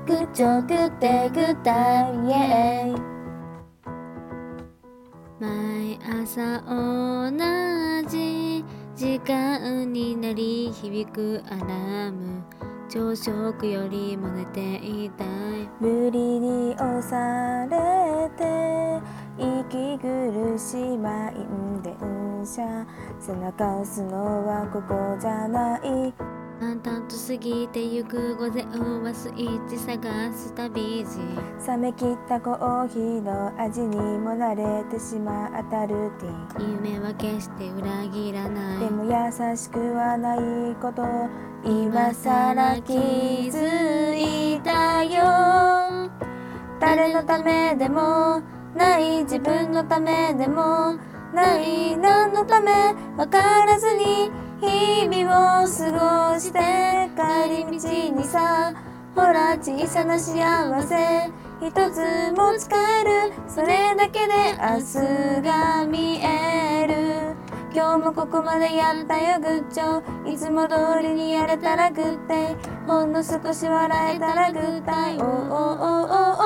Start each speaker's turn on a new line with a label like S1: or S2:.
S1: グッジョグッデイグッタイイエイ。
S2: 毎朝同じ時間に鳴り響くアラーム、朝食よりも寝ていたい。
S1: 無理に押されて息苦しい満員電車、背中押すのはここじゃない。
S2: 淡々と過ぎてゆく午前はスイッチ探す旅路、
S1: 冷め切ったコーヒーの味にも慣れてしまったルーティン。
S2: 夢は決して裏切らない。
S1: でも優しくはないこと今さら気づいたよ。誰のためでもない自分のためでもない何のため分からずに日々を過ごして帰り道にさ、ほら小さな幸せ一つも使える、それだけで明日が見える。今日もここまでやったよグッジョ、いつも通りにやれたらグッデイ、ほんの少し笑えたらグッタイ。おおおおお